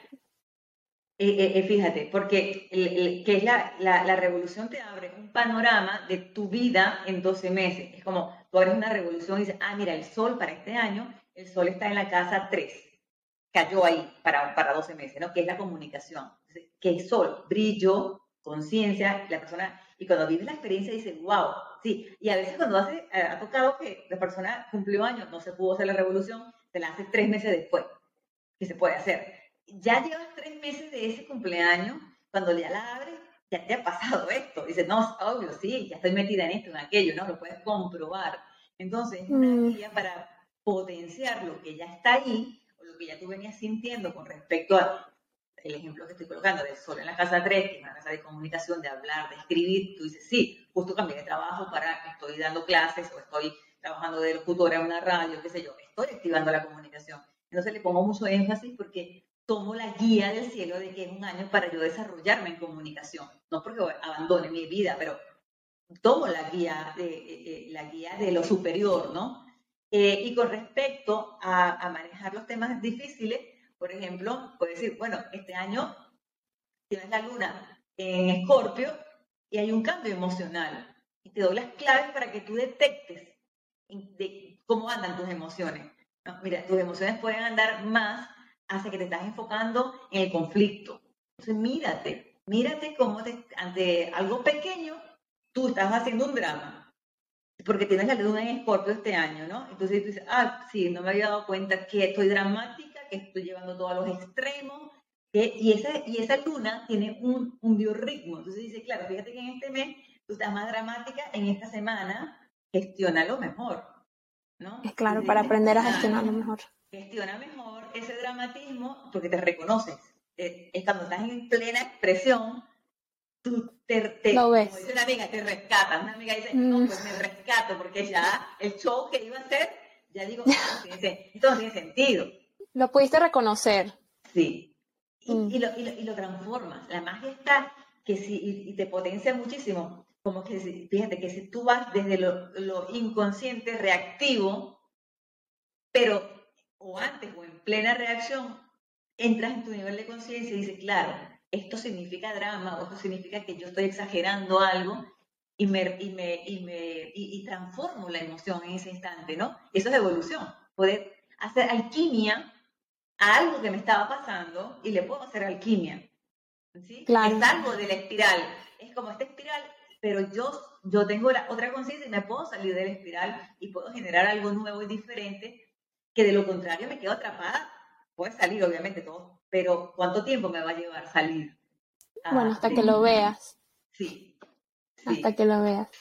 fíjate, porque que es la revolución te abre un panorama de tu vida en 12 meses. Es como tú abres una revolución y dices, ah, mira, el sol para este año, el sol está en la casa 3, cayó ahí para 12 meses, ¿no? Que es la comunicación. Entonces, que es sol, brillo, conciencia, la persona, y cuando vives la experiencia dices, wow, sí, y a veces cuando ha tocado que la persona cumplió años, no se pudo hacer la revolución, te la haces 3 meses después, que se puede hacer. Ya llevas 3 meses de ese cumpleaños, cuando ya la abres, ya te ha pasado esto. Dices, no, obvio, sí, ya estoy metida en esto, en aquello, ¿no? Lo puedes comprobar. Entonces, es una Mm, guía para potenciar lo que ya está ahí, o lo que ya tú venías sintiendo con respecto a el ejemplo que estoy colocando del Sol en la casa 3, que es una casa de comunicación, de hablar, de escribir, tú dices, sí, justo cambié de trabajo estoy dando clases o estoy trabajando de locutora en una radio, qué sé yo, estoy activando la comunicación. Entonces le pongo mucho énfasis porque tomo la guía del cielo de que es un año para yo desarrollarme en comunicación. No porque abandone mi vida, pero tomo la guía de lo superior, ¿no? Y con respecto a manejar los temas difíciles, por ejemplo, puedes decir, bueno, este año tienes la luna en Escorpio y hay un cambio emocional. Y te doy las claves para que tú detectes cómo andan tus emociones. ¿No? Mira, tus emociones pueden andar más hacia que te estás enfocando en el conflicto. Entonces, mírate cómo ante algo pequeño tú estás haciendo un drama, porque tienes la luna en Escorpio este año, ¿no? Entonces tú dices, sí, no me había dado cuenta que estoy dramática, que estoy llevando todo a los extremos, y esa luna tiene un biorritmo. Entonces dice, claro, fíjate que en este mes tú estás más dramática, en esta semana gestiónalo mejor, ¿no? Es claro, Entonces para dice, aprender a gestionarlo mejor. gestiona mejor ese dramatismo porque te reconoces. Es cuando estás en plena expresión, tú Lo como ves. dice una amiga, te rescatas. Una amiga dice, no, pues me rescato porque ya el show que iba a hacer, ya digo, esto no tiene sentido. Lo pudiste reconocer. Sí. Y lo transformas. La magia está que y te potencia muchísimo. Como que, fíjate, que si tú vas desde lo inconsciente, reactivo, pero o antes o en plena reacción, entras en tu nivel de conciencia y dices, claro, esto significa drama o esto significa que yo estoy exagerando algo y transformo la emoción en ese instante, ¿no? Eso es evolución, poder hacer alquimia a algo que me estaba pasando y le puedo hacer alquimia, ¿sí? Claro. Me salgo de la espiral, es como esta espiral, pero yo tengo otra conciencia y me puedo salir de la espiral y puedo generar algo nuevo y diferente, que de lo contrario me quedo atrapada. Puede salir, obviamente, todo, pero ¿cuánto tiempo me va a llevar salir? Bueno, hasta que lo veas. Sí, Hasta sí. que lo veas.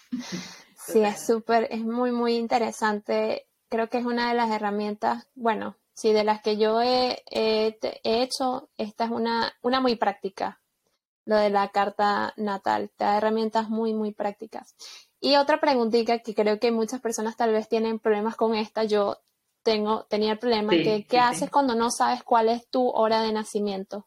Sí, Total. es muy, muy interesante. Creo que es una de las herramientas, bueno, sí, de las que yo he hecho, esta es una muy práctica, lo de la carta natal. Te da herramientas muy, muy prácticas. Y otra preguntita que creo que muchas personas tal vez tienen problemas con esta, yo tenía el problema que, Sí, ¿qué sí, haces sí. cuando no sabes cuál es tu hora de nacimiento?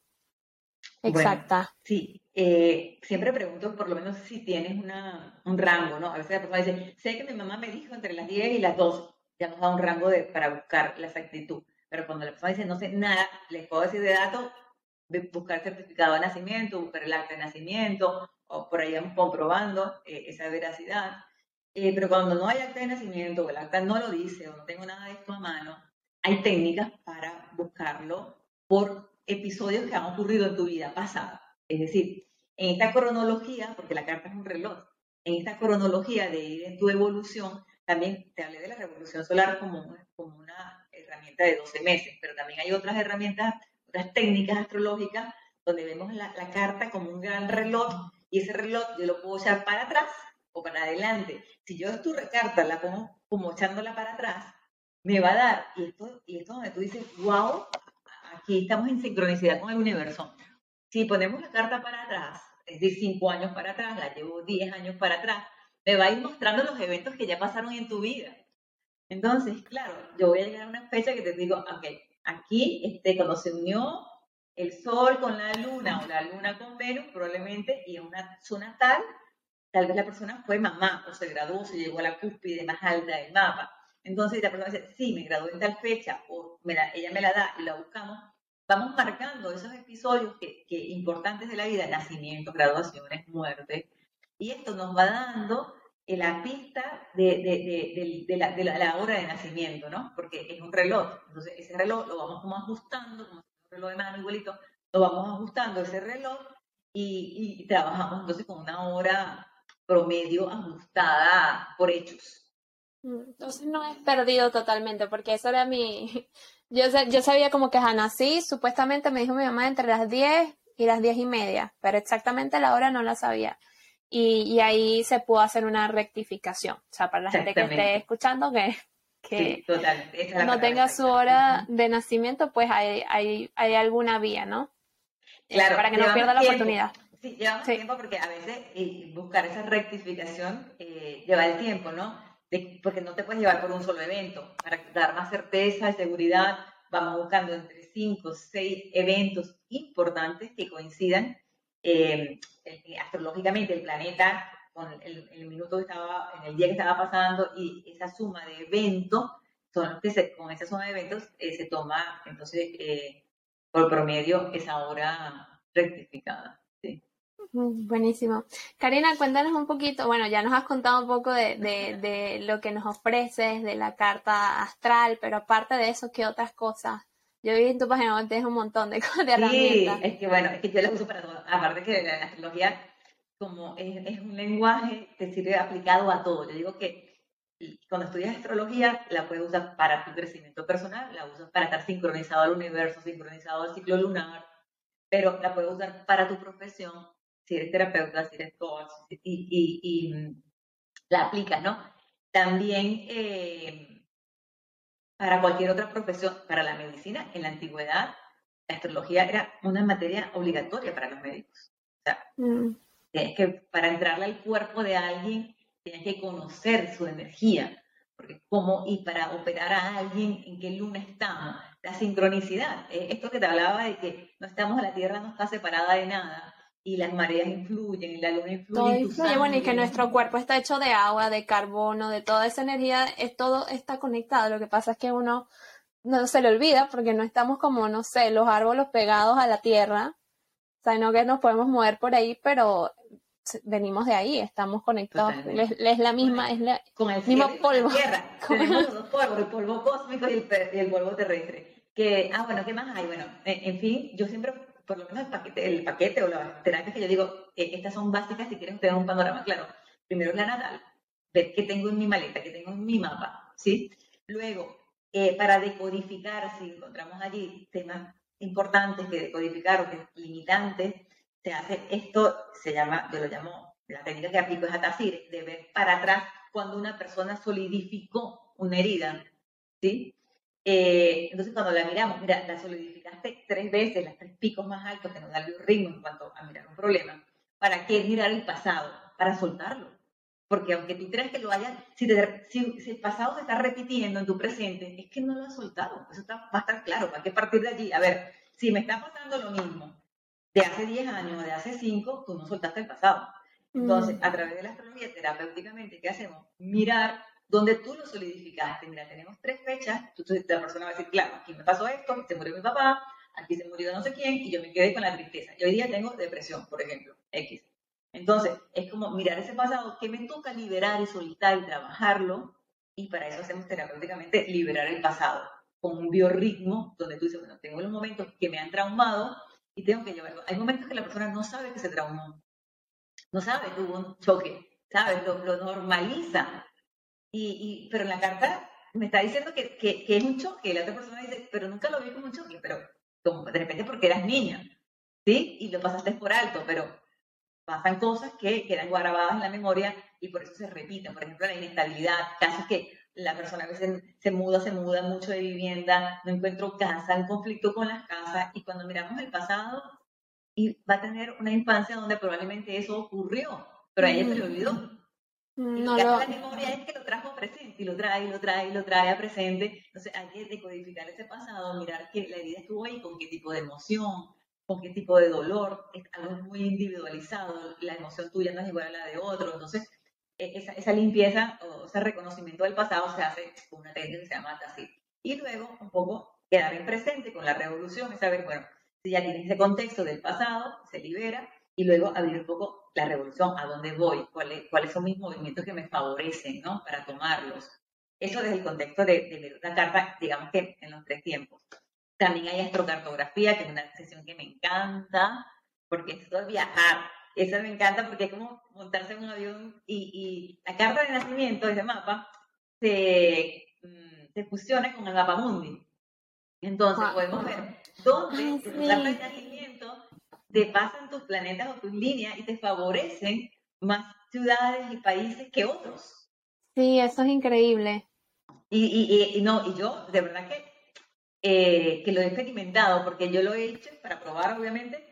Bueno, Exacta. sí, siempre pregunto por lo menos si tienes un rango, ¿no? A veces la persona dice, sé que mi mamá me dijo entre las 10 y las 2, ya nos da un rango para buscar la exactitud. Pero cuando la persona dice, no sé nada, les puedo decir de datos, buscar el certificado de nacimiento, buscar el acta de nacimiento, o por ahí vamos comprobando esa veracidad. Pero cuando no hay acta de nacimiento, o el acta no lo dice, o no tengo nada de esto a mano, hay técnicas para buscarlo por episodios que han ocurrido en tu vida pasada. Es decir, en esta cronología, porque la carta es un reloj, en esta cronología de ir en tu evolución, también te hablé de la revolución solar como una herramienta de 12 meses, pero también hay otras herramientas, otras técnicas astrológicas, donde vemos la carta como un gran reloj, y ese reloj yo lo puedo echar para atrás o para adelante. Si yo tu carta la pongo como echándola para atrás, me va a dar, y esto donde tú dices, wow, aquí estamos en sincronicidad con el universo. Si ponemos la carta para atrás, es decir, 5 años para atrás, la llevo 10 años para atrás, me va a ir mostrando los eventos que ya pasaron en tu vida. Entonces, claro, yo voy a llegar a una fecha que te digo, ok, aquí, cuando se unió el Sol con la Luna o la Luna con Venus, probablemente, y en una zona tal vez la persona fue mamá o se graduó, se llegó a la cúspide más alta del mapa. Entonces la persona dice, sí, me gradué en tal fecha, o ella me la da y la buscamos. Vamos marcando esos episodios que importantes de la vida, nacimientos, graduaciones, muertes, y esto nos va dando la pista de la hora de nacimiento, ¿no? Porque es un reloj, entonces ese reloj lo vamos como ajustando, como un reloj de mano igualito, lo vamos ajustando ese reloj y trabajamos entonces con una hora promedio ajustada por hechos. Entonces no es perdido totalmente, porque eso era mi... Yo sabía como que nací, supuestamente me dijo mi mamá entre las 10 y las 10:30, pero exactamente la hora no la sabía. Y ahí se pudo hacer una rectificación. O sea, para la gente que esté Exactamente. escuchando que Sí, totalmente. Esa es la no palabra tenga su exacta. hora de nacimiento, pues hay alguna vía, ¿no? Claro, para que no llevamos pierda la tiempo. oportunidad. Sí, llevamos Sí. tiempo porque a veces buscar esa rectificación lleva el tiempo, ¿no? Porque no te puedes llevar por un solo evento. Para dar más certeza y seguridad, vamos buscando entre 5 o 6 eventos importantes que coincidan astrológicamente el planeta con el minuto que estaba, en el día que estaba pasando y esa suma de eventos, son los que con esa suma de eventos se toma entonces por promedio esa hora rectificada. Sí. Buenísimo. Karina, cuéntanos un poquito, bueno, ya nos has contado un poco de lo que nos ofreces, de la carta astral, pero aparte de eso, ¿qué otras cosas? Yo vi en tu página web tienes un montón de Sí, herramientas. es que bueno, es que yo la uso para todo. Aparte que la astrología, como es un lenguaje, te sirve aplicado a todo. Yo digo que cuando estudias astrología, la puedes usar para tu crecimiento personal, la usas para estar sincronizado al universo, sincronizado al ciclo lunar, pero la puedes usar para tu profesión, si eres terapeuta, si eres coach, y la aplicas, ¿no? También para cualquier otra profesión, para la medicina, en la antigüedad, la astrología era una materia obligatoria para los médicos. O sea, Mm, tienes que, para entrarle al cuerpo de alguien, tienes que conocer su energía, porque cómo, y para operar a alguien, en qué luna estamos, la sincronicidad, esto que te hablaba de que no estamos, la Tierra no está separada de nada, y las mareas influyen, y la luna influye todo en tu influye, bueno, y que sangre. nuestro cuerpo está hecho de agua, de carbono, de toda esa energía, todo está conectado. Lo que pasa es que uno no se le olvida porque no estamos como, no sé, los árboles pegados a la tierra, o sea, no que nos podemos mover por ahí, pero venimos de ahí, estamos conectados, Totalmente. es la Con misma, es la con el cielo mismo y con la polvo. tierra. Tenemos los dos polvos, el polvo cósmico y el polvo terrestre. Que, bueno, ¿qué más hay? Bueno, en fin, yo siempre, por lo menos el paquete o las terapias que yo digo, estas son básicas si quieren tener un panorama claro. Primero es la natal, ver qué tengo en mi maleta, qué tengo en mi mapa, ¿sí? Luego, para decodificar, si encontramos allí temas importantes que decodificar o que limitantes, se hace esto, se llama, yo lo llamo, la técnica que aplico es Atacir, de ver para atrás cuando una persona solidificó una herida, ¿sí? Entonces cuando la miramos, mira, la solidificaste 3 veces, las 3 picos más altos que nos da el ritmo en cuanto a mirar un problema. ¿Para qué mirar el pasado? Para soltarlo. Porque aunque tú creas que lo hayas, si el pasado se está repitiendo en tu presente, es que no lo has soltado. Eso va a estar claro. Hay que partir de allí. A ver, si me está pasando lo mismo de hace 10 años o de hace 5, tú no soltaste el pasado. Entonces, Mm, a través de la astrología, terapéuticamente, ¿qué hacemos? Mirar donde tú lo solidificaste. Mira, tenemos 3 fechas, entonces la persona va a decir, claro, aquí me pasó esto, aquí se murió mi papá, aquí se murió no sé quién, y yo me quedé con la tristeza. Y hoy día tengo depresión, por ejemplo, X. Entonces, es como mirar ese pasado que me toca liberar y soltar y trabajarlo, y para eso hacemos terapéuticamente liberar el pasado, con un biorritmo donde tú dices, bueno, tengo los momentos que me han traumado y tengo que llevarlo. Hay momentos que la persona no sabe que se traumó, no sabe que hubo un choque, ¿sabes? Lo normaliza. Pero en la carta me está diciendo que es un choque, y la otra persona dice, pero nunca lo vi como un choque, pero como de repente porque eras niña, ¿sí? Y lo pasaste por alto, pero pasan cosas que quedan grabadas en la memoria y por eso se repiten. Por ejemplo, la inestabilidad, casos que la persona a veces se muda mucho de vivienda, no encuentro casa, un conflicto con las casas, y cuando miramos el pasado, y va a tener una infancia donde probablemente eso ocurrió, pero a ella se le ujú. olvidó. Y lo No que hace lo, la memoria es que lo trajo a presente, y lo trae, y lo trae, y lo trae a presente. Entonces hay que decodificar ese pasado, mirar que la herida estuvo ahí, con qué tipo de emoción, con qué tipo de dolor, es algo muy individualizado, la emoción tuya no es igual a la de otro. Entonces, esa limpieza o ese reconocimiento del pasado se hace con una técnica que se llama TASIR. Y luego, un poco, quedar en presente con la revolución, es saber, bueno, si ya tienes ese contexto del pasado, se libera, y luego abrir un poco la revolución, a dónde voy, cuáles son mis movimientos que me favorecen, ¿no? Para tomarlos. Eso desde el contexto de leer una carta, digamos que en los 3 tiempos. También hay astrocartografía, que es una sesión que me encanta, porque esto es viajar. Eso me encanta porque es como montarse en un avión y la carta de nacimiento, ese mapa, se fusiona con el mapa mundi. Entonces wow. podemos ver dónde Ay, de tu carta de sí. nacimiento te pasan tus planetas o tus líneas y te favorecen más ciudades y países que otros. Sí, eso es increíble. No, y yo de verdad que lo he experimentado, porque yo lo he hecho para probar, obviamente,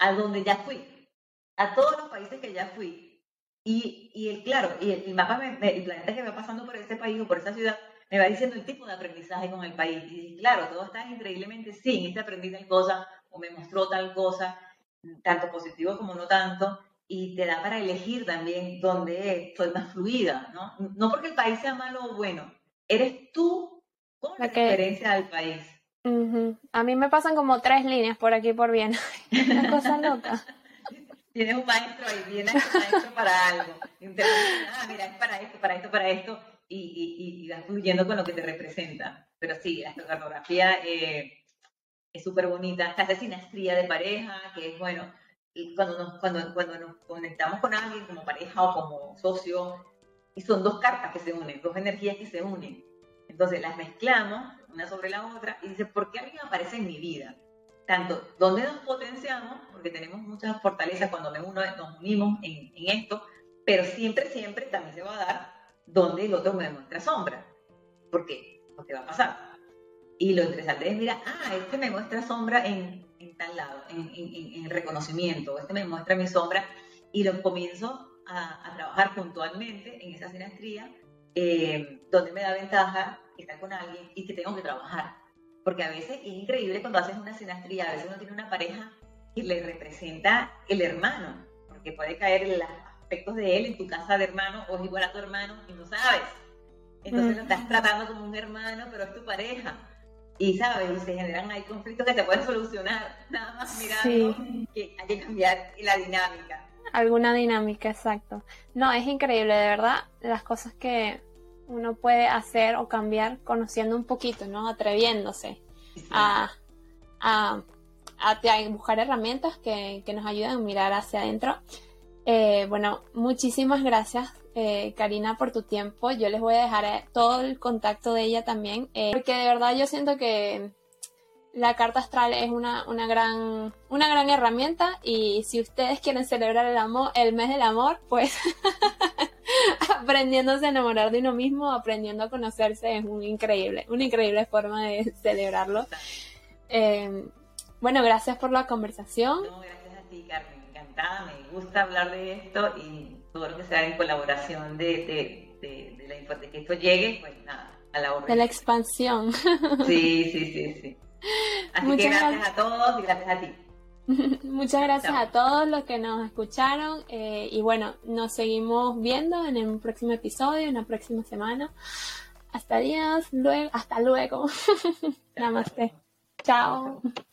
a donde ya fui, a todos los países que ya fui. Claro, el mapa, el planeta que va pasando por ese país o por esa ciudad, me va diciendo el tipo de aprendizaje con el país. Y claro, todo está increíblemente, sí, en este aprendí tal cosa, o me mostró tal cosa, tanto positivo como no tanto, y te da para elegir también dónde soy más fluida, ¿no? No porque el país sea malo o bueno, eres tú con La que, referencia al país. A mí me pasan como 3 líneas por aquí por bien. Una cosa loca. Tienes un maestro ahí, viene tu maestro para algo. Mira, es para esto, para esto, para esto, y vas fluyendo con lo que te representa. Pero sí, la cartografía es súper bonita. Se hace sinastría de pareja, que es bueno. Y cuando nos conectamos con alguien como pareja o como socio, y son dos cartas que se unen, dos energías que se unen. Entonces las mezclamos una sobre la otra y dice, ¿por qué alguien aparece en mi vida? Tanto, ¿dónde nos potenciamos? Porque tenemos muchas fortalezas cuando nos unimos en esto, pero siempre, siempre también se va a dar donde el otro me muestra sombra. ¿Por qué? Porque va a pasar. Y lo interesante es, mira, este me muestra sombra en tal lado, en el reconocimiento, este me muestra mi sombra, y lo comienzo a trabajar puntualmente en esa sinastría, donde me da ventaja estar con alguien y que tengo que trabajar. Porque a veces es increíble cuando haces una sinastría, a veces uno tiene una pareja que le representa el hermano, porque puede caer en los aspectos de él en tu casa de hermano o es igual a tu hermano y no sabes. Entonces lo estás tratando como un hermano, pero es tu pareja. Y sabes, y se generan ahí conflictos que se pueden solucionar, nada más mirando que hay que cambiar la dinámica. Alguna dinámica, exacto. No, es increíble, de verdad, las cosas que uno puede hacer o cambiar conociendo un poquito, ¿no? Atreviéndose Sí. a buscar herramientas que nos ayuden a mirar hacia adentro. Bueno, muchísimas gracias, Karina, por tu tiempo. Yo les voy a dejar todo el contacto de ella también, porque de verdad yo siento que la carta astral es una gran herramienta, y si ustedes quieren celebrar el mes del amor, pues aprendiéndose a enamorar de uno mismo, aprendiendo a conocerse, es una increíble forma de celebrarlo. Bueno, gracias por la conversación. No, gracias a ti, Carmen, encantada, me gusta hablar de esto y todo lo que sea en colaboración de que esto llegue, pues nada, a la orden. De la expansión. Sí. Así que gracias a todos y gracias a ti. Muchas gracias a todos los que nos escucharon, y bueno, nos seguimos viendo en un próximo episodio, en la próxima semana. Hasta luego. Namaste. Chao.